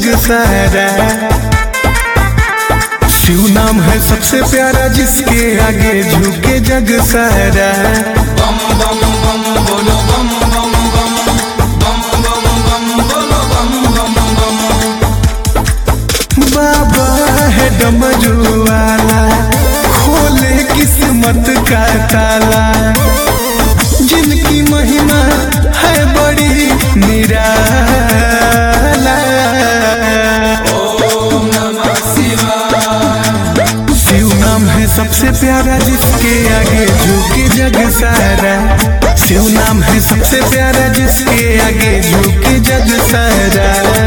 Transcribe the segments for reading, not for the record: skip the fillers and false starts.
जग सारा। शिव नाम है सबसे प्यारा जिसके आगे झुके जग सारा। बम बम बम बोलो बम बम बम बम बम बम बोलो बम बम बम। बाबा है डमरू वाला, खोले किस्मत का ताला। जिनकी महिमा है बड़ी निराला। ओम नमः शिवाय। शिव नाम है सबसे प्यारा जिसके आगे झुके जग सारा। शिव नाम है सबसे प्यारा जिसके आगे झुके जग सारा।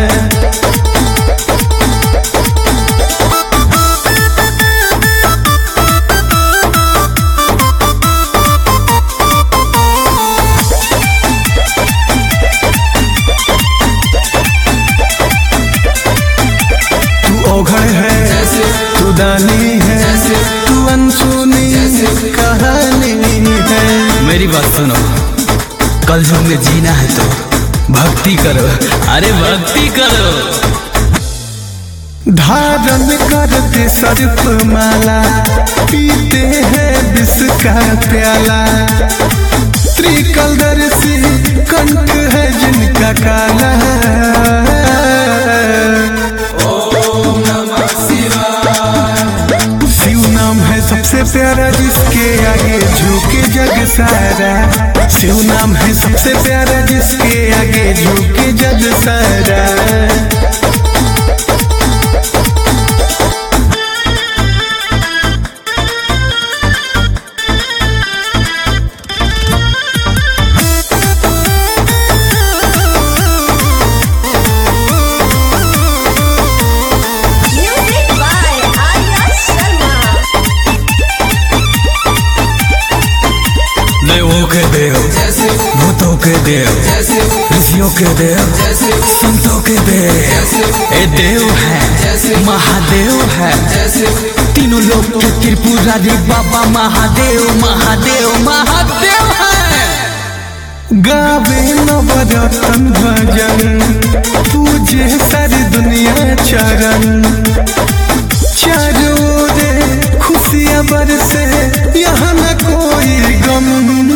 ओघड़ है तू दानी है, तू अनसुनी कहानी है। मेरी बात सुनो, कल युग में जीना है तो भक्ति करो, अरे भक्ति करो। धारण करते सर्प माला, पीते हैं विष का प्याला। त्रिकलदर्शी कंठ है जिनका काला। ओम नमः शिवाय। शिव नाम है सबसे प्यारा जिसके आगे झुके जग सारा। शिव नाम है सबसे प्यारा जिसके आगे झुके जग सारा। Music by Arya Sharma. देवों के देव, भूतों के देव, ऋषियों के देव, संतों के देव। ए देव है, महादेव है, तीनों लोग के त्रिपुरारी बाबा महादेव महादेव महादेव है। गावे नवरतन भजन, तुझे सारी दुनिया चरण। चारों ओर खुशियाँ बरसे, यहाँ न कोई गम।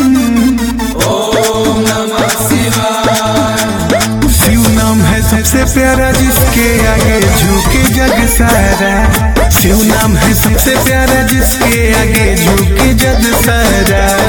ओम नमः शिवाय। शिव नाम है सबसे प्यारा जिसके आगे झुके जग सारा। शिव नाम है सबसे प्यारा जिसके आगे झुके जग सारा।